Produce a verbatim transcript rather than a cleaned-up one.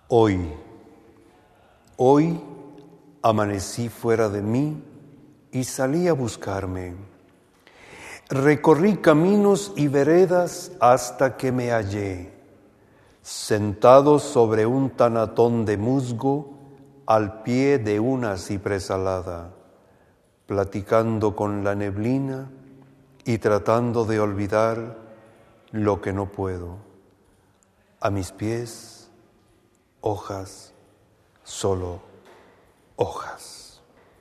Hoy, hoy amanecí fuera de mí y salí a buscarme. Recorrí caminos y veredas hasta que me hallé, sentado sobre un tanatón de musgo al pie de una cipresalada, platicando con la neblina y tratando de olvidar lo que no puedo. A mis pies, hojas, solo hojas.